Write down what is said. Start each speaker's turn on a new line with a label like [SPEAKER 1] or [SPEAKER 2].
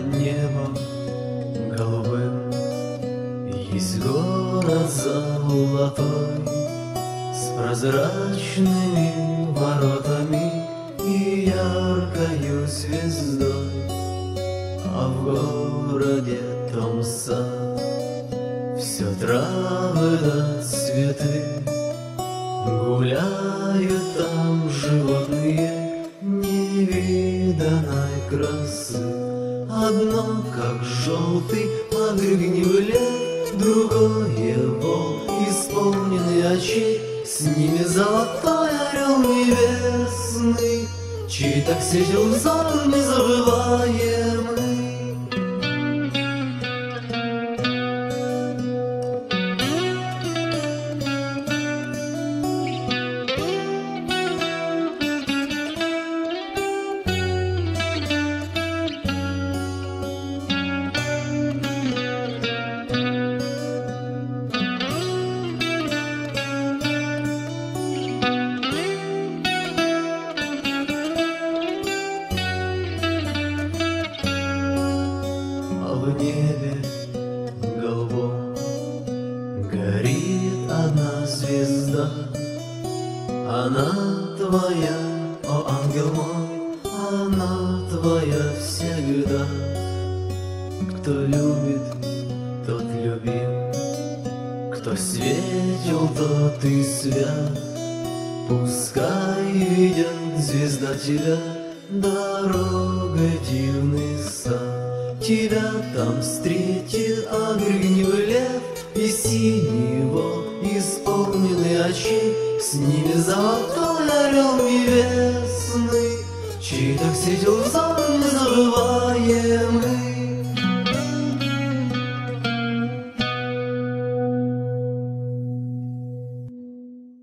[SPEAKER 1] небом голубым есть город золотой с прозрачными воротами и яркою звездой, а в городе том сад, все травы да цветы, гуляют там животные невиданной красы. Одно, как желтый погреб гневле, другое волк, исполненный очей, с ними золотой орел небесный, чей так светил взор незабываемый. В небе голубом горит одна звезда. Она твоя, о ангел мой, она твоя всегда. Кто любит, тот любим, кто светил, тот и свят. Пускай видят звезда тебя, дорогой дивный сад. Тебя там встретит огненный лев и синий волк, исполненный очей, с ними золотой орел небесный, чей так светил взор незабываемый.